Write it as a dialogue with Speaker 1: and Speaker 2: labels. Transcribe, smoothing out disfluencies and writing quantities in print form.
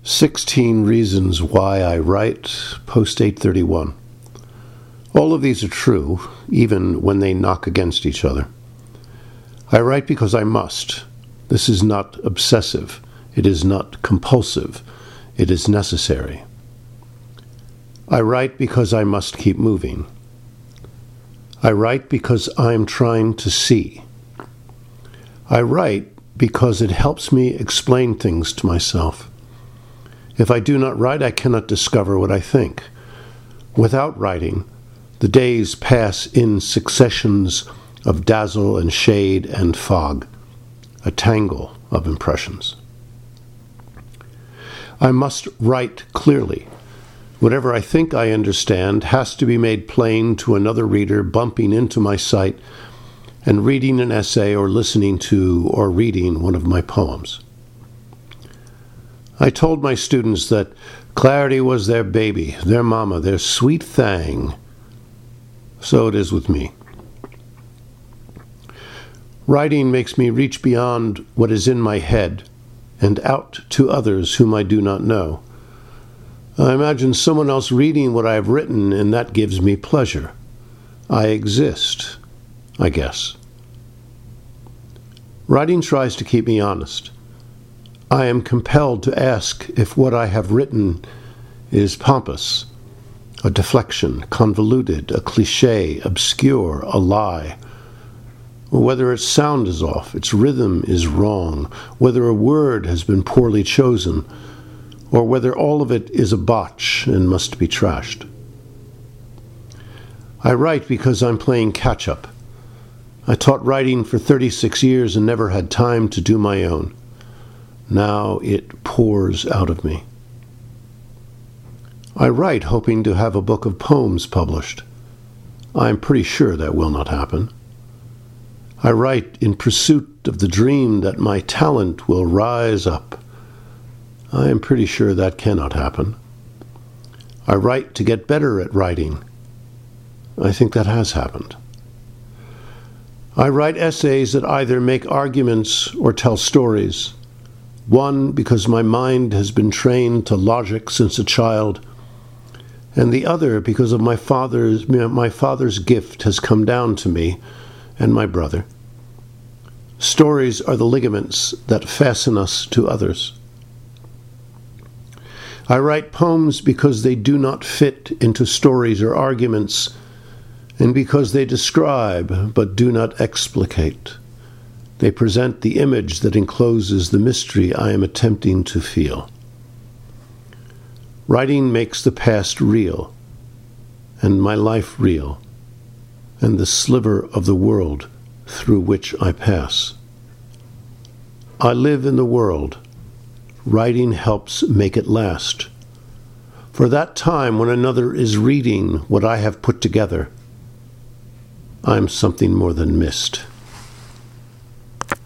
Speaker 1: 16 Reasons Why I Write, post 831. All of these are true, even when they knock against each other. I write because I must. This is not obsessive. It is not compulsive. It is necessary. I write because I must keep moving. I write because I am trying to see. I write because it helps me explain things to myself. If I do not write, I cannot discover what I think. Without writing, the days pass in successions of dazzle and shade and fog, a tangle of impressions. I must write clearly. Whatever I think I understand has to be made plain to another reader bumping into my sight and reading an essay or listening to or reading one of my poems. I told my students that clarity was their baby, their mama, their sweet thing. So it is with me. Writing makes me reach beyond what is in my head and out to others whom I do not know. I imagine someone else reading what I have written, and that gives me pleasure. I exist, I guess. Writing tries to keep me honest. I am compelled to ask if what I have written is pompous, a deflection, convoluted, a cliché, obscure, a lie, or whether its sound is off, its rhythm is wrong, whether a word has been poorly chosen, or whether all of it is a botch and must be trashed. I write because I'm playing catch-up. I taught writing for 36 years and never had time to do my own. Now it pours out of me. I write hoping to have a book of poems published. I am pretty sure that will not happen. I write in pursuit of the dream that my talent will rise up. I am pretty sure that cannot happen. I write to get better at writing. I think that has happened. I write essays that either make arguments or tell stories. One, because my mind has been trained to logic since a child, and the other because of my father's gift has come down to me and my brother. Stories are the ligaments that fasten us to others. I write poems because they do not fit into stories or arguments, and because they describe but do not explicate. They present the image that encloses the mystery I am attempting to feel. Writing makes the past real, and my life real, and the sliver of the world through which I pass. I live in the world. Writing helps make it last. For that time when another is reading what I have put together, I'm something more than mist.